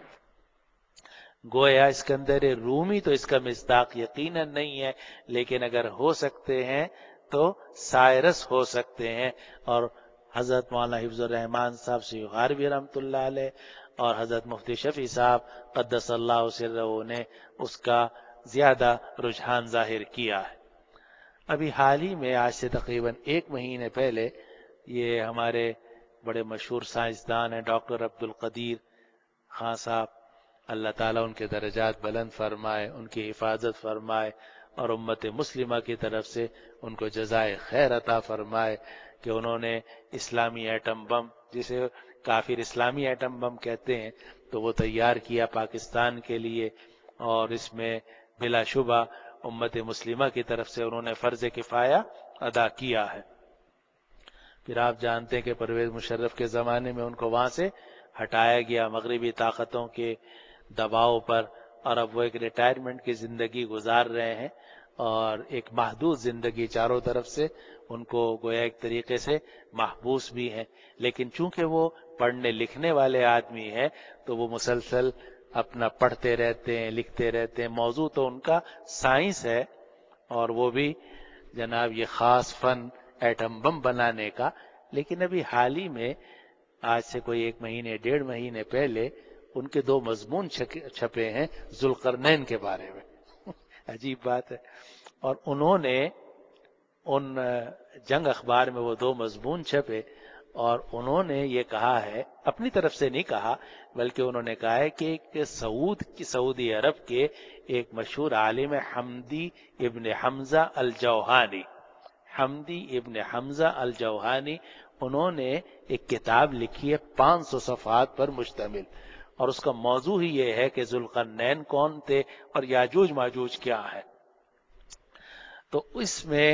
گویا اسکندر رومی تو اس کا مصداق یقیناً نہیں ہے، لیکن اگر ہو سکتے ہیں تو سائرس ہو سکتے ہیں، اور حضرت مولانا حفظ الرحمان صاحب سیوہاروی رحمۃ اللہ علیہ اور حضرت مفتی شفیع صاحب قدس اللہ سرہ نے اس کا زیادہ رجحان ظاہر کیا ہے۔ ابھی حال ہی میں آج سے تقریباً 1 مہینے پہلے یہ ہمارے بڑے مشہور سائنسدان ہیں ڈاکٹر عبد القدیر خان صاحب، اللہ تعالیٰ ان کے درجات بلند فرمائے، ان کی حفاظت فرمائے اور امت مسلمہ کی طرف سے ان کو جزائے خیر عطا فرمائے کہ انہوں نے اسلامی ایٹم بم، جسے کافر اسلامی ایٹم بم کہتے ہیں، تو وہ تیار کیا پاکستان کے لیے، اور اس میں بلا شبہ امت مسلمہ کی طرف سے انہوں نے فرض کفایہ ادا کیا ہے۔ پھر آپ جانتے ہیں کہ پرویز مشرف کے زمانے میں ان کو وہاں سے ہٹایا گیا مغربی طاقتوں کے دباؤ پر، اور اب وہ ایک ریٹائرمنٹ کی زندگی گزار رہے ہیں، اور ایک محدود زندگی چاروں طرف سے ان کو گویا ایک طریقے سے محبوس بھی ہیں، لیکن چونکہ وہ پڑھنے لکھنے والے آدمی ہیں تو وہ مسلسل اپنا پڑھتے رہتے ہیں، لکھتے رہتے ہیں۔ موضوع تو ان کا سائنس ہے، اور وہ بھی جناب یہ خاص فن ایٹم بم بنانے کا، لیکن ابھی حال ہی میں آج سے کوئی 1 مہینے 1.5 مہینے پہلے ان کے 2 مضمون چھپے ہیں ذوالقرنین کے بارے میں۔ عجیب بات ہے۔ اور انہوں نے ان جنگ اخبار میں وہ 2 مضمون چھپے، اور انہوں نے یہ کہا ہے، اپنی طرف سے نہیں کہا بلکہ انہوں نے کہا ہے کہ سعودی عرب کے ایک مشہور عالم حمدی ابن حمزہ الجوہانی، حمدی ابن حمزہ الجوہانی، انہوں نے ایک کتاب لکھی ہے 500 صفحات پر مشتمل، اور اس کا موضوع ہی یہ ہے کہ ذوالقرنین کون تھے اور یاجوج ماجوج کیا ہے۔ تو اس میں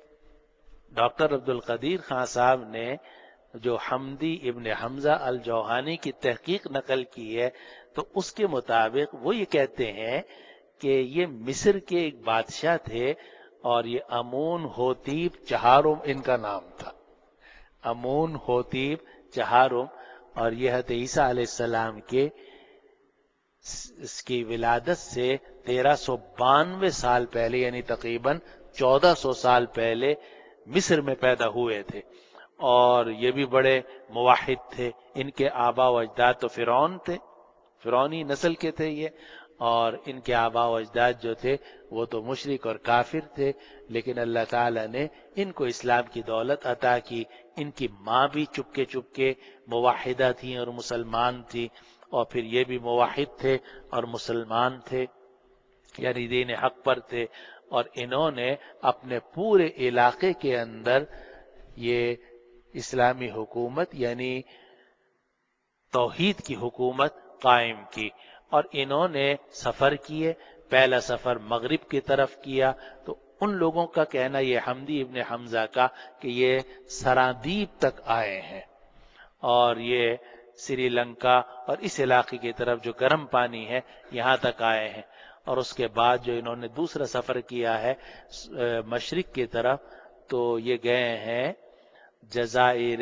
ڈاکٹر عبدالقدیر خان صاحب نے جو حمدی ابن حمزہ الجوہانی کی تحقیق نقل کی ہے، تو اس کے مطابق وہ یہ کہتے ہیں کہ یہ مصر کے ایک بادشاہ تھے، اور یہ امون ہوتیب چہارم ان کا نام تھا، امون ہوتیب چہارم، اور یہ حضرت عیسیٰ علیہ السلام کے اس کی ولادت سے 1392 سال پہلے، یعنی تقریباً 1400 سال پہلے مصر میں پیدا ہوئے تھے، اور یہ بھی بڑے موحد تھے۔ ان کے آبا و اجداد تو فرعون تھے، فرعونی نسل کے تھے یہ، اور ان کے آبا و اجداد جو تھے وہ تو مشرک اور کافر تھے، لیکن اللہ تعالیٰ نے ان کو اسلام کی دولت عطا کی۔ ان کی ماں بھی چپکے چپکے موحدہ تھیں اور مسلمان تھی، اور پھر یہ بھی موحد تھے اور مسلمان تھے، یعنی دین حق پر تھے، اور انہوں نے اپنے پورے علاقے کے اندر یہ اسلامی حکومت یعنی توحید کی حکومت قائم کی، اور انہوں نے سفر کیے۔ پہلا سفر مغرب کی طرف کیا، تو ان لوگوں کا کہنا یہ حمدی ابن حمزہ کا کہ یہ سرادیب تک آئے ہیں، اور یہ سری لنکا اور اس علاقے کی طرف جو گرم پانی ہے یہاں تک آئے ہیں، اور اس کے بعد جو انہوں نے دوسرا سفر کیا ہے مشرق کی طرف، تو یہ گئے ہیں جزائر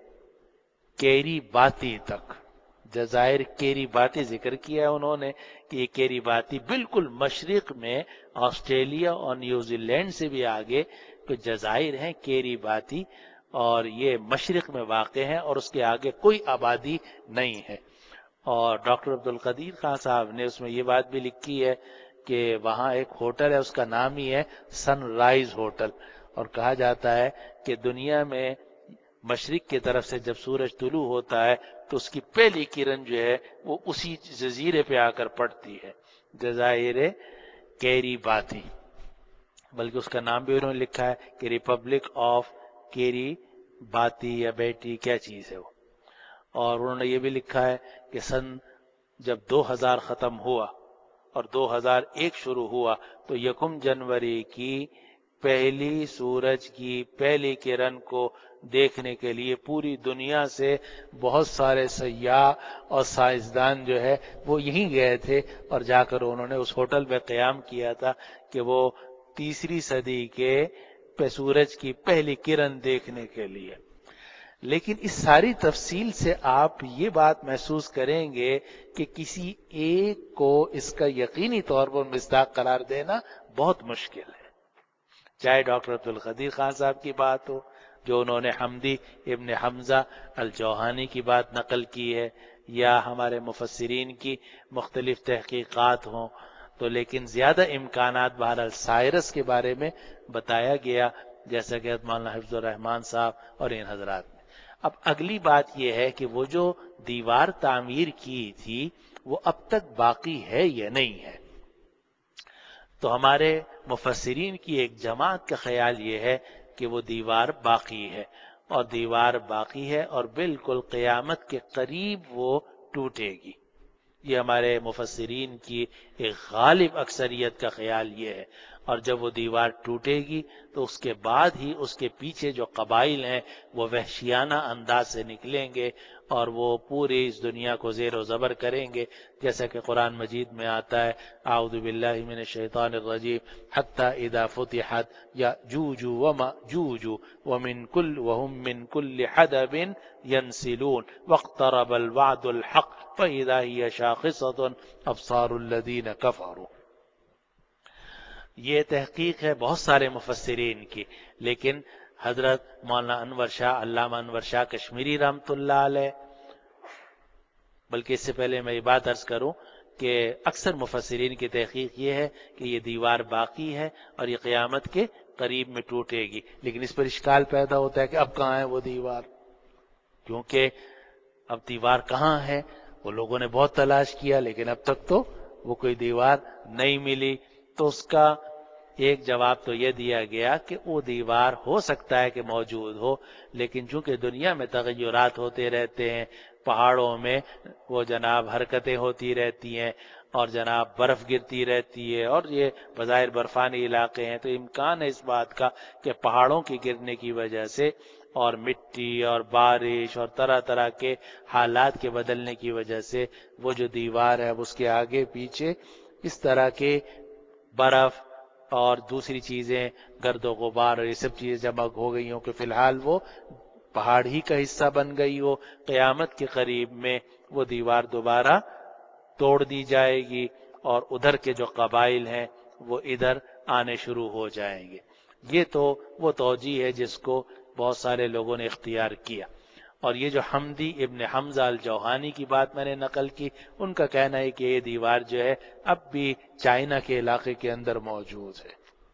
کیری باتی تک۔ جزائر کیری باتی ذکر کیا ہے انہوں نے کہ یہ کیری باتی بالکل مشرق میں آسٹریلیا اور نیوزی لینڈ سے بھی آگے کچھ جزائر ہیں کیری باتی، اور یہ مشرق میں واقع ہیں، اور اس کے آگے کوئی آبادی نہیں ہے۔ اور ڈاکٹر عبدالقدیر خان صاحب نے اس میں یہ بات بھی لکھی ہے کہ وہاں ایک ہوٹل ہے، اس کا نام ہی ہے سن رائز ہوٹل، اور کہا جاتا ہے کہ دنیا میں مشرق کی طرف سے جب سورج طلوع ہوتا ہے تو اس کی پہلی کرن جو ہے وہ اسی جزیرے پہ آ کر پڑتی ہے، جزائر کیری باتی، بلکہ اس کا نام بھی انہوں نے لکھا ہے کہ ریپبلک آف کیری باتی یا بیٹی کیا چیز ہے وہ۔ اور انہوں نے یہ بھی لکھا ہے کہ جب 2000 ختم ہوا اور 2001 شروع ہوا تو 1 جنوری کی پہلی سورج کی پہلی کرن کو دیکھنے کے لیے پوری دنیا سے بہت سارے سیاح اور سائنسدان جو ہے وہ یہیں گئے تھے، اور جا کر انہوں نے اس ہوٹل میں قیام کیا تھا کہ وہ 3 صدی کے سورج کی پہلی کرن دیکھنے کے لیے۔ لیکن اس ساری تفصیل سے آپ یہ بات محسوس کریں گے کہ کسی ایک کو اس کا یقینی طور پر مصداق قرار دینا بہت مشکل ہے، چاہے ڈاکٹر عبدالقدیر خان صاحب کی بات ہو جو انہوں نے حمدی ابن حمزہ الجوہانی کی بات نقل کی ہے، یا ہمارے مفسرین کی مختلف تحقیقات ہوں، تو لیکن زیادہ امکانات بہرحال سائرس کے بارے میں بتایا گیا، جیسا کہ مولانا حفظ الرحمان صاحب اور ان حضرات نے۔ اب اگلی بات یہ ہے کہ وہ جو دیوار تعمیر کی تھی وہ اب تک باقی ہے یا نہیں ہے؟ تو ہمارے مفسرین کی ایک جماعت کا خیال یہ ہے کہ وہ دیوار باقی ہے، اور دیوار باقی ہے اور بالکل قیامت کے قریب وہ ٹوٹے گی۔ یہ ہمارے مفسرین کی ایک غالب اکثریت کا خیال یہ ہے، اور جب وہ دیوار ٹوٹے گی تو اس کے بعد ہی اس کے پیچھے جو قبائل ہیں وہ وحشیانہ انداز سے نکلیں گے اور وہ پوری اس دنیا کو زیر و زبر کریں گے، جیسا کہ قرآن مجید میں آتا ہے اعوذ باللہ من الشیطان الرجیم حتی اذا فتحت یأجوج ومأجوج وهم من كل حدب ينسلون واقترب الوعد الحق فإذا هي شاخصة أبصار الذين كفروا۔ یہ تحقیق ہے بہت سارے مفسرین کی، لیکن حضرت مولانا انور شاہ، علامہ انور شاہ کشمیری رحمۃ اللہ علیہ، بلکہ اس سے پہلے میں یہ بات عرض کروں کہ اکثر مفسرین کی تحقیق یہ ہے کہ یہ دیوار باقی ہے اور یہ قیامت کے قریب میں ٹوٹے گی، لیکن اس پر اشکال پیدا ہوتا ہے کہ اب کہاں ہے وہ دیوار، کیونکہ اب دیوار کہاں ہے؟ وہ لوگوں نے بہت تلاش کیا لیکن اب تک تو وہ کوئی دیوار نہیں ملی۔ تو اس کا ایک جواب تو یہ دیا گیا کہ وہ دیوار ہو سکتا ہے کہ موجود ہو، لیکن چونکہ دنیا میں تغیرات ہوتے رہتے ہیں، پہاڑوں میں وہ جناب حرکتیں ہوتی رہتی ہیں اور جناب برف گرتی رہتی ہے، اور یہ بظاہر برفانی علاقے ہیں، تو امکان ہے اس بات کا کہ پہاڑوں کے گرنے کی وجہ سے اور مٹی اور بارش اور طرح طرح کے حالات کے بدلنے کی وجہ سے وہ جو دیوار ہے اس کے آگے پیچھے اس طرح کے برف اور دوسری چیزیں، گرد و غبار اور یہ سب چیزیں جمع ہو گئی ہوں کہ فی الحال وہ پہاڑ ہی کا حصہ بن گئی ہو، قیامت کے قریب میں وہ دیوار دوبارہ توڑ دی جائے گی اور ادھر کے جو قبائل ہیں وہ ادھر آنے شروع ہو جائیں گے۔ یہ تو وہ توجیہ ہے جس کو بہت سارے لوگوں نے اختیار کیا، اور یہ جو حمدی ابن حمزہ الجوہانی کی بات میں نے نقل کی، ان کا کہنا ہے کہ یہ دیوار جو ہے اب بھی چائنا کے علاقے کے اندر موجود ہے،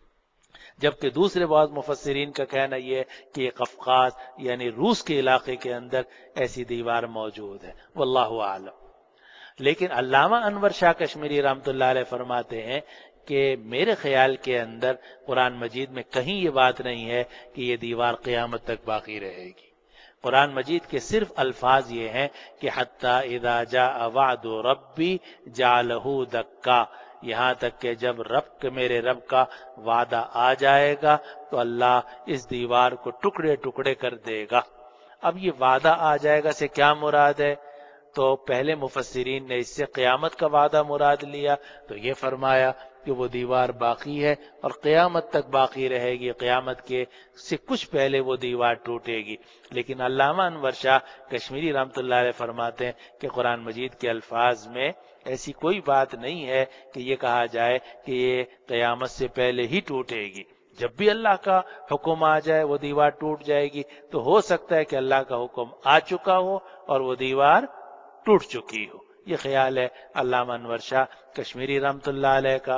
جبکہ دوسرے بعض مفسرین کا کہنا یہ ہے کہ یہ قفقاز یعنی روس کے علاقے کے اندر ایسی دیوار موجود ہے، واللہ اعلم۔ لیکن علامہ انور شاہ کشمیری رحمۃ اللہ علیہ فرماتے ہیں کہ میرے خیال کے اندر قرآن مجید میں کہیں یہ بات نہیں ہے کہ یہ دیوار قیامت تک باقی رہے گی۔ قرآن مجید کے صرف الفاظ یہ ہیں کہ حتی اذا جاء وعد ربی جعلہ دکا، یہاں تک کہ جب میرے رب کا وعدہ آ جائے گا تو اللہ اس دیوار کو ٹکڑے ٹکڑے کر دے گا۔ اب یہ وعدہ آ جائے گا سے کیا مراد ہے؟ تو پہلے مفسرین نے اس سے قیامت کا وعدہ مراد لیا، تو یہ فرمایا کہ وہ دیوار باقی ہے اور قیامت تک باقی رہے گی، قیامت کے سے کچھ پہلے وہ دیوار ٹوٹے گی۔ لیکن علامہ انور شاہ کشمیری رحمۃ اللہ علیہ فرماتے ہیں کہ قرآن مجید کے الفاظ میں ایسی کوئی بات نہیں ہے کہ یہ کہا جائے کہ یہ قیامت سے پہلے ہی ٹوٹے گی۔ جب بھی اللہ کا حکم آ جائے وہ دیوار ٹوٹ جائے گی، تو ہو سکتا ہے کہ اللہ کا حکم آ چکا ہو اور وہ دیوار ٹوٹ چکی ہو۔ یہ خیال ہے علامہ انور شاہ کشمیری رحمۃ اللہ علیہ کا،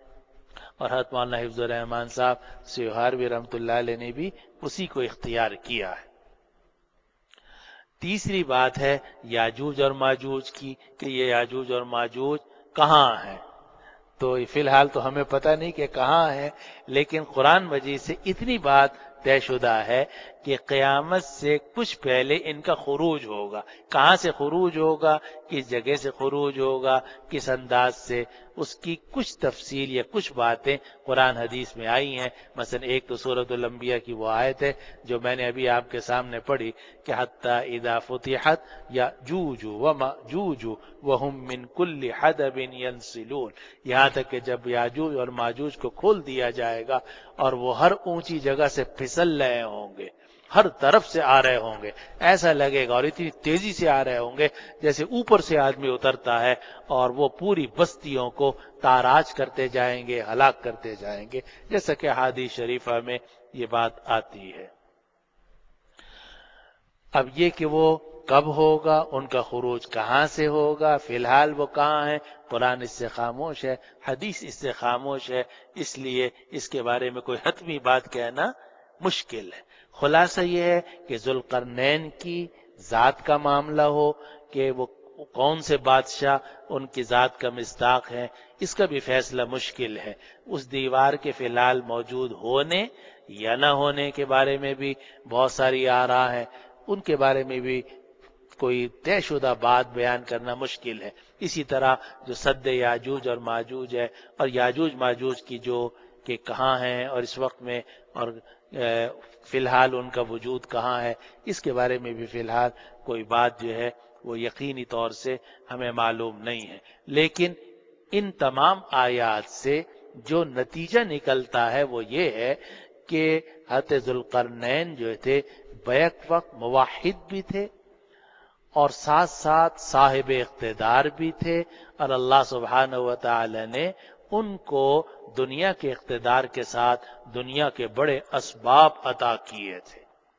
اور حضرت مولانا حفظ الرحمان صاحب سیوہاروی رحمۃ اللہ علیہ نے بھی اسی کو اختیار کیا ہے۔ تیسری بات ہے یاجوج اور ماجوج کی کہ یہ یاجوج اور ماجوج کہاں ہیں۔ تو فی الحال تو ہمیں پتہ نہیں کہ کہاں ہے، لیکن قرآن مجید سے اتنی بات طے شدہ ہے کہ قیامت سے کچھ پہلے ان کا خروج ہوگا۔ کہاں سے خروج ہوگا، کس جگہ سے خروج ہوگا، کس انداز سے، اس کی کچھ تفصیل یا کچھ باتیں قرآن حدیث میں آئی ہیں۔ مثلا ایک تو سورۃ الانبیاء کی وہ آیت ہے جو میں نے ابھی آپ کے سامنے پڑھی کہ حتی اذا فتحت یأجوج ومأجوج وهم من کل حدب ینسلون، یہاں تک کہ جب یاجوج اور ماجوج کو کھول دیا جائے گا اور وہ ہر اونچی جگہ سے پھسل رہے ہوں گے، ہر طرف سے آ رہے ہوں گے، ایسا لگے گا اور اتنی تیزی سے آ رہے ہوں گے جیسے اوپر سے آدمی اترتا ہے، اور وہ پوری بستیوں کو تاراج کرتے جائیں گے، ہلاک کرتے جائیں گے، جیسا کہ احادیث شریفہ میں یہ بات آتی ہے۔ اب یہ کہ وہ کب ہوگا، ان کا خروج کہاں سے ہوگا، فی الحال وہ کہاں ہیں، قرآن اس سے خاموش ہے، حدیث اس سے خاموش ہے، اس لیے اس کے بارے میں کوئی حتمی بات کہنا مشکل ہے۔ خلاصہ یہ ہے کہ ذوالقرنین کی ذات کا معاملہ ہو کہ وہ کون سے بادشاہ ان کی ذات کا مصداق ہے، اس کا بھی فیصلہ مشکل ہے۔ اس دیوار کے فی الحال موجود ہونے یا نہ ہونے کے بارے میں بھی بہت ساری آراء ہیں، ان کے بارے میں بھی کوئی طے شدہ بات بیان کرنا مشکل ہے۔ اسی طرح جو سد یاجوج اور ماجوج ہے اور یاجوج ماجوج کی جو کہ کہاں ہیں اور اس وقت میں، اور فی الحال ان کا وجود کہاں ہے، اس کے بارے میں بھی فی الحال کوئی بات جو ہے وہ یقینی طور سے ہمیں معلوم نہیں ہے۔ لیکن ان تمام آیات سے جو نتیجہ نکلتا ہے وہ یہ ہے کہ حضرت ذوالقرنین جو تھے بیک وقت موحد بھی تھے اور ساتھ ساتھ صاحب اقتدار بھی تھے، اور اللہ سبحانہ و تعالی نے ان کو دنیا کے اقتدار کے ساتھ دنیا کے بڑے اسباب عطا کیے تھے۔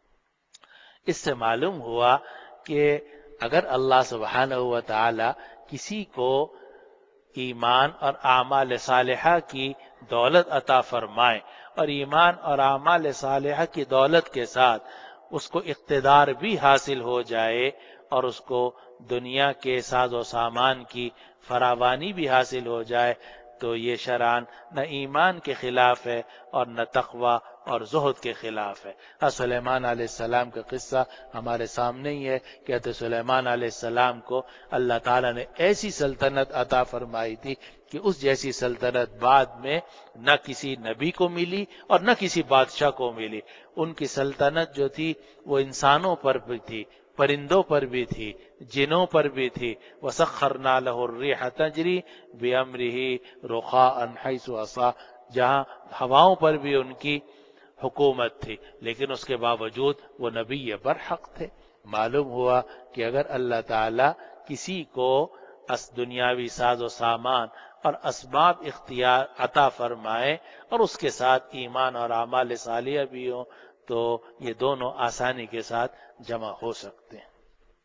اس سے معلوم ہوا کہ اگر اللہ سبحانہ و تعالی کسی کو ایمان اور اعمال صالحہ کی دولت عطا فرمائے، اور ایمان اور اعمال صالحہ کی دولت کے ساتھ اس کو اقتدار بھی حاصل ہو جائے اور اس کو دنیا کے ساز و سامان کی فراوانی بھی حاصل ہو جائے، تو یہ شرعاً نہ ایمان کے خلاف ہے اور نہ تقوی اور زہد کے خلاف ہے۔ سلیمان علیہ السلام کا قصہ ہمارے سامنے ہی ہے کہ حضرت سلیمان علیہ السلام کو اللہ تعالیٰ نے ایسی سلطنت عطا فرمائی تھی کہ اس جیسی سلطنت بعد میں نہ کسی نبی کو ملی اور نہ کسی بادشاہ کو ملی۔ ان کی سلطنت جو تھی وہ انسانوں پر بھی تھی، پرندوں پر بھی تھی، جنوں پر بھی تھی۔ وَسَخَّرْنَا لَهُ الرِّيحَ تَجْرِي بِأَمْرِهِ رُخَاءً حَيْثُ أَصَابَ، جہاں ہواؤں پر بھی ان کی حکومت تھی، لیکن اس کے باوجود وہ نبی برحق تھے۔ معلوم ہوا کہ اگر اللہ تعالی کسی کو دنیاوی ساز و سامان اور اسباب اختیار عطا فرمائے اور اس کے ساتھ ایمان اور اعمال صالحہ بھی ہوں، تو یہ دونوں آسانی کے ساتھ جمع ہو سکتے ہیں۔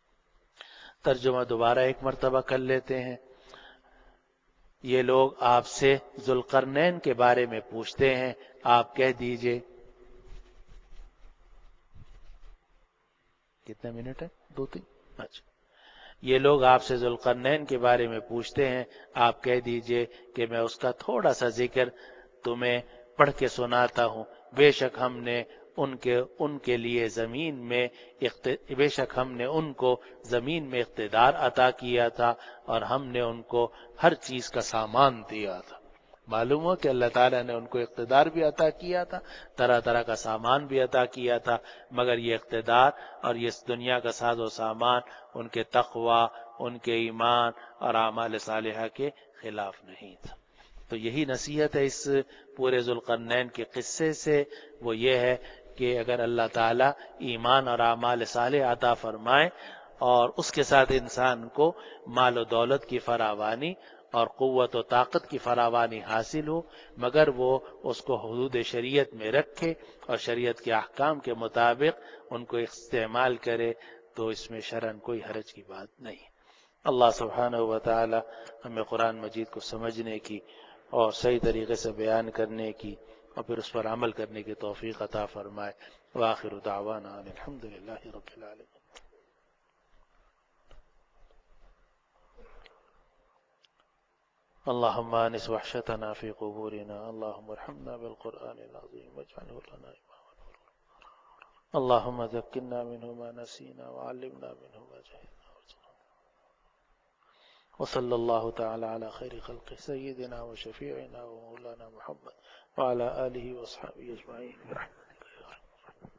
ترجمہ دوبارہ ایک مرتبہ کر لیتے ہیں۔ یہ لوگ آپ سے ذوالقرنین کے بارے میں پوچھتے ہیں، آپ کہہ دیجئے، کتنے منٹ ہے؟ 2-3؟ اچھا، یہ لوگ آپ سے ذوالقرنین کے بارے میں پوچھتے ہیں، آپ کہہ دیجئے کہ میں اس کا تھوڑا سا ذکر تمہیں پڑھ کے سناتا ہوں۔ بے شک ہم نے ان کے لیے زمین میں بے شک ہم نے ان کو زمین میں اقتدار عطا کیا تھا، اور ہم نے ان کو ہر چیز کا سامان دیا تھا۔ معلوم ہو کہ اللہ تعالیٰ نے ان کو اقتدار بھی عطا کیا تھا، طرح طرح کا سامان بھی عطا کیا تھا، مگر یہ اقتدار اور یہ دنیا کا ساز و سامان ان کے تقوی، ان کے ایمان اور اعمال صالحہ کے خلاف نہیں تھا۔ تو یہی نصیحت ہے اس پورے ذوالقرنین کے قصے سے، وہ یہ ہے کہ اگر اللہ تعالیٰ ایمان اور اعمال صالح عطا فرمائے اور اس کے ساتھ انسان کو مال و دولت کی فراوانی اور قوت و طاقت کی فراوانی حاصل ہو، مگر وہ اس کو حدود شریعت میں رکھے اور شریعت کے احکام کے مطابق ان کو استعمال کرے، تو اس میں شرعاً کوئی حرج کی بات نہیں۔ اللہ سبحانہ و تعالی ہمیں قرآن مجید کو سمجھنے کی اور صحیح طریقے سے بیان کرنے کی اور پھر اس پر عمل کرنے کی توفیق عطا فرمائے۔ وآخر دعوانا ان الحمد للہ رب العالمین۔ اللهم آنس وحشتنا في قبورنا، اللهم ارحمنا بالقرآن العظيم واجعله لنا إماما، اللهم ذكرنا منه ما نسينا وعلمنا منه ما جهلنا، وصلى الله تعالى على خير خلق سيدنا وشفيعنا ومولانا محمد وعلى آله وأصحابه أجمعين.